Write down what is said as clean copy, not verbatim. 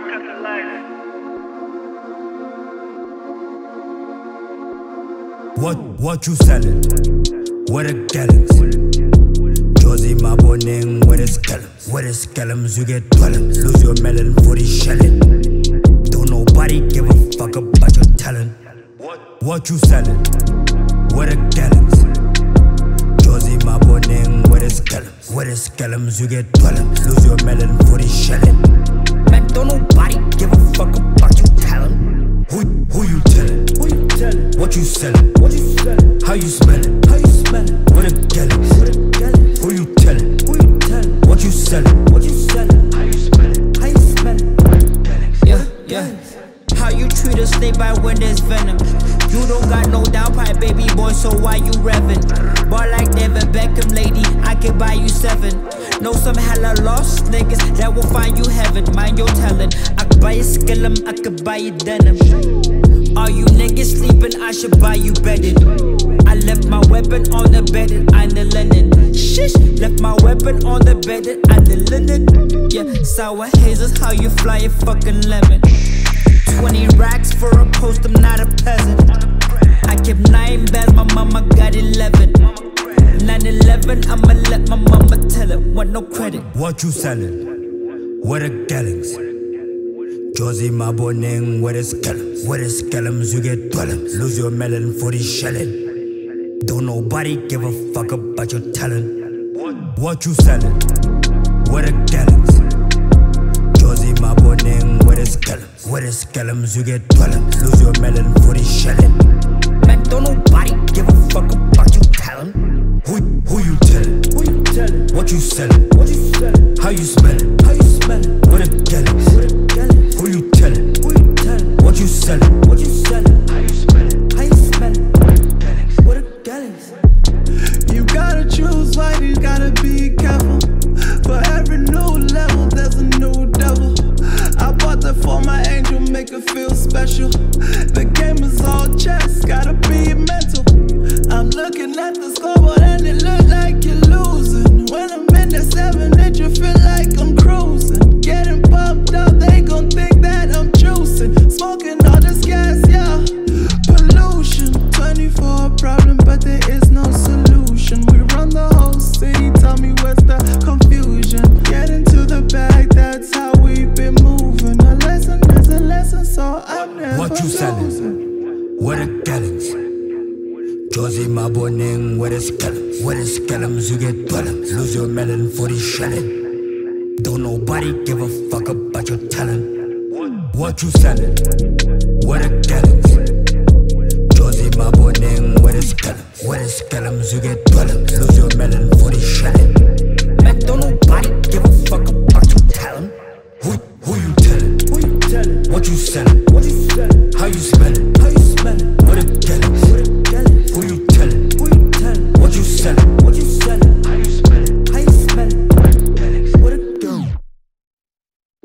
What you selling? What the gallons? Josie my boning, where the scallums? Where the scallums you get dwellings? Lose your melon for the shelling. Don't nobody give a fuck about your talent. What you selling? What the gallons? Josie my boning, where the scallums? Where the scallums you get dwellings? Lose your melon for the shelling. Man, don't nobody give a fuck about your talent. Who you telling? Who you telling? What you selling? What you selling? How you smelling? How you smelling? What the gallons? What the gallons? Who you telling? Who you telling? What you selling? What you selling? How you smelling? How you smelling? Yeah. How you treat a snake by when there's venom? You don't got no downpipe, baby boy, so why you revving? Ball like David Beckham, lady, I could buy you 7. Know some hella lost niggas that will find you heaven. Mind your talent, I could buy you skillum, I could buy you denim. All you niggas sleeping, I should buy you bedding. I left my weapon on the bed and I'm the linen. Shish, left my weapon on the bed and I'm the linen. Yeah, sour hazes, how you fly a fucking lemon. 20 racks for a post, I'm not a peasant. I kept 9 bags, my mama got 11. 9/11, I'ma let my mama tell it, want no credit. What you selling? What the gallons? Josie my boning, where the scallums? Where the scallums you get dwellings? Lose your melon for the shelling. Don't nobody give a fuck about your talent. What you selling? Where the gallons? Josie my boning, where the scallums? Where the scallums you get dwellings? Lose your melon for the shelling. Man, don't nobody give a fuck about your talent. Who you telling? Who you telling? What you selling? What you selling? How you smelling? How you smelling? What the gallons? What the gallons? Who you telling? Who you telling? What you selling? What you selling? How you smelling? How you smelling? What the gallons? You gotta choose life, you gotta be careful. For every new level, there's a new devil. I bought that for my angel, make her feel special. The game is all chess, gotta be mental. I'm looking at the scoreboard and it look like you're losing. When I'm in the 7, it you feel like I'm cruising. Getting pumped up, they gon' think that I'm juicing. Smoking all this gas, yeah. Pollution, 24 problem, but there is no solution. We run the whole city, tell me where's the confusion. Get into the bag, that's how we've been moving. A lesson is a lesson, so I'm never What you selling? losing. What the gallons? Josie my boning, where the scallums? Where the scallums you get dwellings? Lose your melon for the shelling. Don't nobody give a fuck about your talent. What you selling? Where the gallons? Josie my boning, where the scallums? Where the scallums you get dwellings? Lose your melon for the shelling.